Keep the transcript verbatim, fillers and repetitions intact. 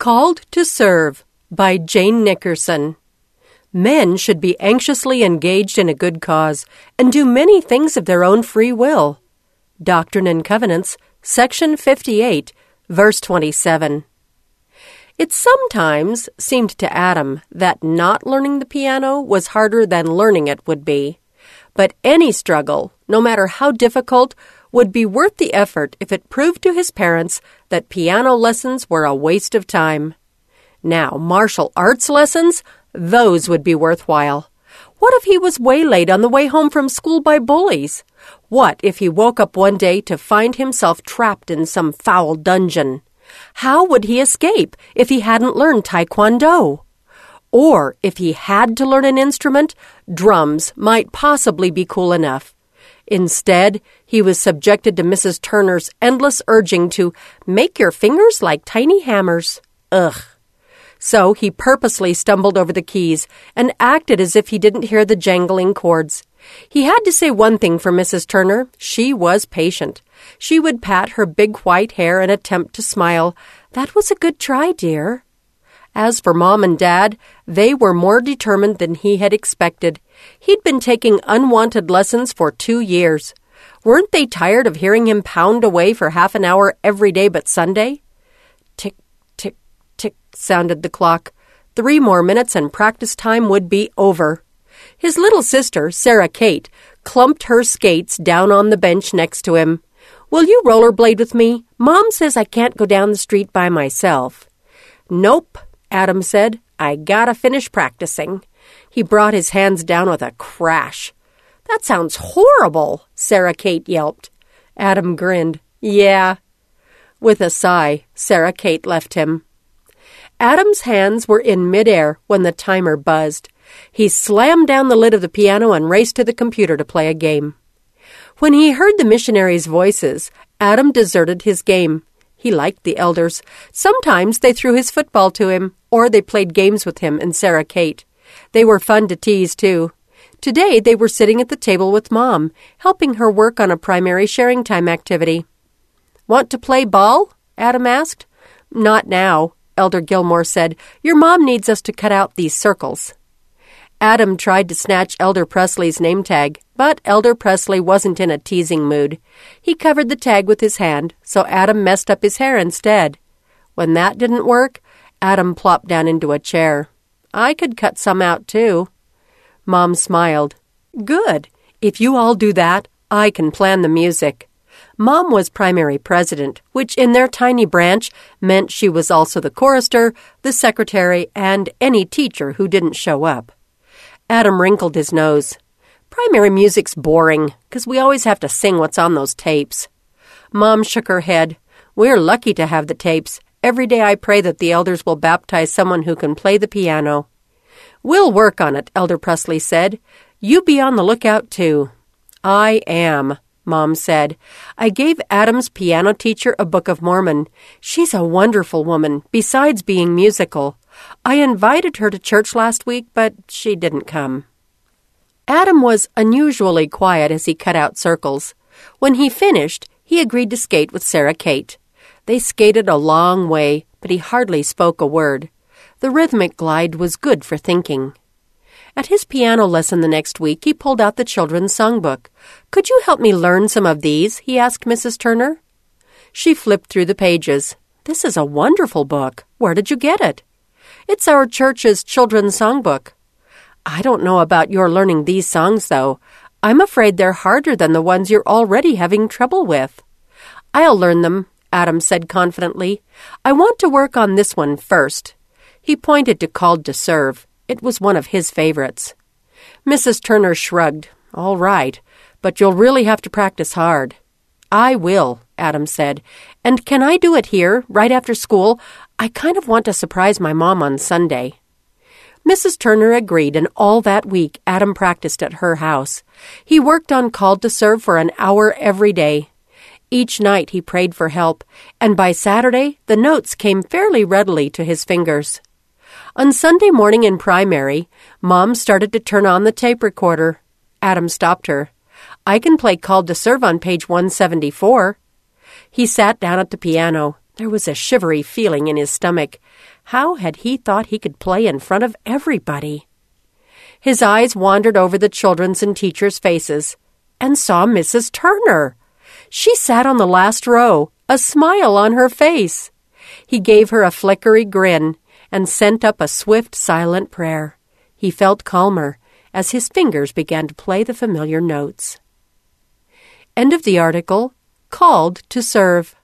Called to Serve by Jane Nickerson. Men should be anxiously engaged in a good cause and do many things of their own free will. Doctrine and Covenants, section fifty-eight, verse twenty-seven. It sometimes seemed to Adam that not learning the piano was harder than learning it would be. But any struggle, no matter how difficult, would be worth the effort if it proved to his parents that piano lessons were a waste of time. Now, martial arts lessons, those would be worthwhile. What if he was waylaid on the way home from school by bullies? What if he woke up one day to find himself trapped in some foul dungeon? How would he escape if he hadn't learned Taekwondo? Or if he had to learn an instrument, drums might possibly be cool enough. Instead, he was subjected to Missus Turner's endless urging to make your fingers like tiny hammers. Ugh. So he purposely stumbled over the keys and acted as if he didn't hear the jangling chords. He had to say one thing for Missus Turner. She was patient. She would pat her big white hair and attempt to smile. That was a good try, dear. As for Mom and Dad, they were more determined than he had expected. He'd been taking unwanted lessons for two years. Weren't they tired of hearing him pound away for half an hour every day but Sunday? Tick, tick, tick, sounded the clock. Three more minutes and practice time would be over. His little sister, Sarah Kate, clumped her skates down on the bench next to him. "Will you rollerblade with me? Mom says I can't go down the street by myself." "Nope," Adam said. "I gotta finish practicing." He brought his hands down with a crash. "That sounds horrible," Sarah Kate yelped. Adam grinned. "Yeah." With a sigh, Sarah Kate left him. Adam's hands were in midair when the timer buzzed. He slammed down the lid of the piano and raced to the computer to play a game. When he heard the missionaries' voices, Adam deserted his game. He liked the elders. Sometimes they threw his football to him, or they played games with him and Sarah Kate. They were fun to tease, too. Today they were sitting at the table with Mom, helping her work on a primary sharing time activity. "Want to play ball?" Adam asked. "Not now," Elder Gilmore said. "Your mom needs us to cut out these circles." Adam tried to snatch Elder Presley's name tag, but Elder Presley wasn't in a teasing mood. He covered the tag with his hand, so Adam messed up his hair instead. When that didn't work, Adam plopped down into a chair. "I could cut some out, too." Mom smiled. "Good. If you all do that, I can plan the music." Mom was primary president, which in their tiny branch meant she was also the chorister, the secretary, and any teacher who didn't show up. Adam wrinkled his nose. "Primary music's boring, 'cause we always have to sing what's on those tapes." Mom shook her head. "We're lucky to have the tapes. Every day I pray that the elders will baptize someone who can play the piano." "We'll work on it," Elder Presley said. "You be on the lookout, too." "I am," Mom said. "I gave Adam's piano teacher a Book of Mormon. She's a wonderful woman, besides being musical. I invited her to church last week, but she didn't come." Adam was unusually quiet as he cut out circles. When he finished, he agreed to skate with Sarah Kate. They skated a long way, but he hardly spoke a word. The rhythmic glide was good for thinking. At his piano lesson the next week, he pulled out the children's songbook. "Could you help me learn some of these?" he asked Missus Turner. She flipped through the pages. "This is a wonderful book. Where did you get it?" "It's our church's children's songbook." "I don't know about your learning these songs, though. I'm afraid they're harder than the ones you're already having trouble with." "I'll learn them," Adam said confidently. "I want to work on this one first." He pointed to Called to Serve. It was one of his favorites. Missus Turner shrugged. "All right, but you'll really have to practice hard." "I will," Adam said. "And can I do it here, right after school? I kind of want to surprise my mom on Sunday." Missus Turner agreed, and all that week Adam practiced at her house. He worked on Called to Serve for an hour every day. Each night he prayed for help, and by Saturday the notes came fairly readily to his fingers. On Sunday morning in primary, Mom started to turn on the tape recorder. Adam stopped her. "I can play Called to Serve on page one seventy-four. He sat down at the piano. There was a shivery feeling in his stomach. How had he thought he could play in front of everybody? His eyes wandered over the children's and teachers' faces and saw Missus Turner. She sat on the last row, a smile on her face. He gave her a flickery grin and sent up a swift, silent prayer. He felt calmer as his fingers began to play the familiar notes. End of the article, Called to Serve.